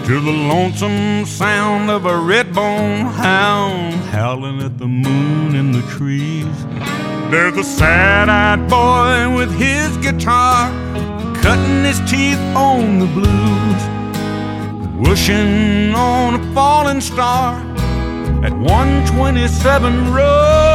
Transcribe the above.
to the lonesome sound of a red-bone hound howling at the moon in the trees. There's a sad-eyed boy with his guitar, cutting his teeth on the blues, whooshing on a falling star at 127 Road.